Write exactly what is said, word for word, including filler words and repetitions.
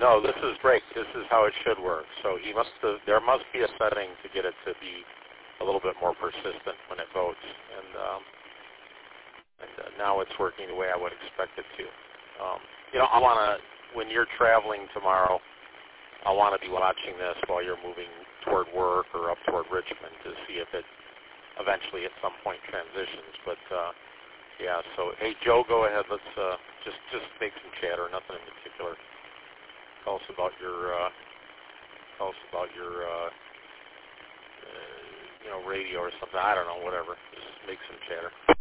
No, this is great. This is how it should work. So he must have, there must be a setting to get it to be a little bit more persistent when it votes. And, um, and uh, now it's working the way I would expect it to. Um, you know, I want to, when you're traveling tomorrow, I want to be watching this while you're moving toward work or up toward Richmond to see if it eventually at some point transitions. But, uh, yeah, so, hey, Joe, go ahead. Let's uh, just, just make some chatter, nothing in particular. Tell us about your, uh, tell us about your, uh, uh, you know, radio or something. I don't know, whatever. Just make some chatter.